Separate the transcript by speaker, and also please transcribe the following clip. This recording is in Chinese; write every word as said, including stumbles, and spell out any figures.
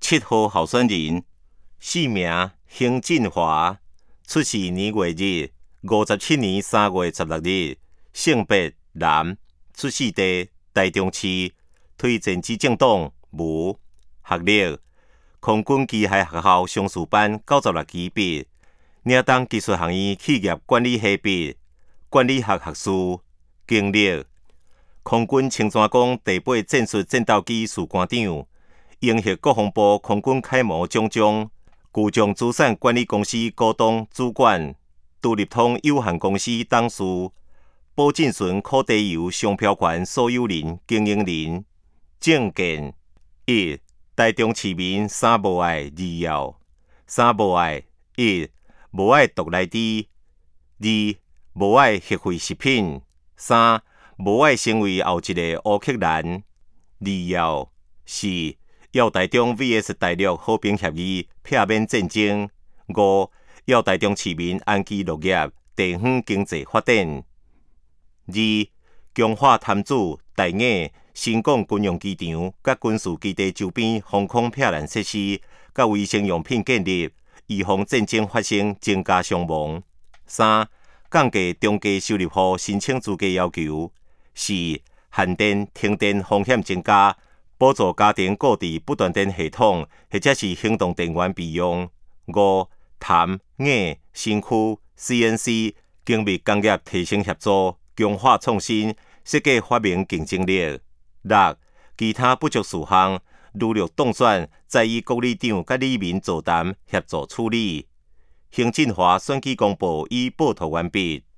Speaker 1: 七号候选人，姓名邢振华，出世年月日五十七年三月十六日，性别男，出世地台中市，推荐之政党无，学历空军机械学校商事班九十六级毕，岭东技术学院企业管理系毕，管理学学士，经历空军青山宫第八战术战斗机士官长，英系国防部空军楷模将将，巨匠资产管理公司股东主管，独立通有限公司董事，保进纯可地油商标权所有人、经营人。政见一，台中市民三无爱二要：三无爱一，无爱毒内滴；二，无爱核废食品；三，无爱成为后一个乌克兰。二要四，要台中 V S 大陆和平协议避免战争。五，要台中市民安居乐业，地方经济发展。二，强化潭子、大雅、新港军用机场、甲军事基地周边防空避难设施、甲卫生用品建立，预防战争发生，增加伤亡。三，降低中低收入户申请资格要求。四，限电、停电风险增加，补助家庭购置不断电系统或者是行动电源备用。五，潭、雅、新区、C N C 精密工业提升合作，强化创新，设计发明竞争力。六，其他不足事项，如陆当选，再以国理长甲里民座谈协助处理。邢振华选举公报已报道完毕。